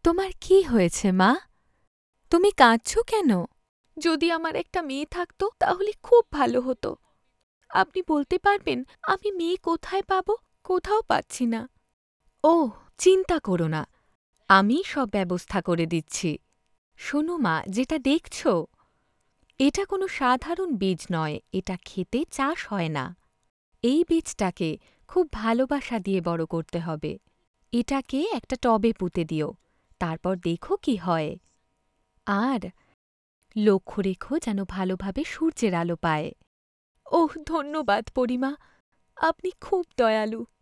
তোমার কি হয়েছে মা? তুমি কাঁদছ কেন? যদি আমার একটা মেয়ে থাকত তাহলে খুব ভালো হতো। আপনি বলতে পারবেন আমি মেয়ে কোথায় পাব? কোথাও পাচ্ছি না। ওহ, চিন্তা করো না, আমি সব ব্যবস্থা করে দিচ্ছি। শোনো মা, যেটা দেখছ এটা কোনো সাধারণ বীজ নয়, এটা খেতে চাষ হয় না। এই বীজটাকে খুব ভালোবাসা দিয়ে বড় করতে হবে। এটাকে একটা টবে পুঁতে দিও, তারপর দেখো কি হয়। আর লক্ষ্য রেখো যেন ভালোভাবে সূর্যের আলো পায়। ওহ, ধন্যবাদ পরিমা, আপনি খুব দয়ালু।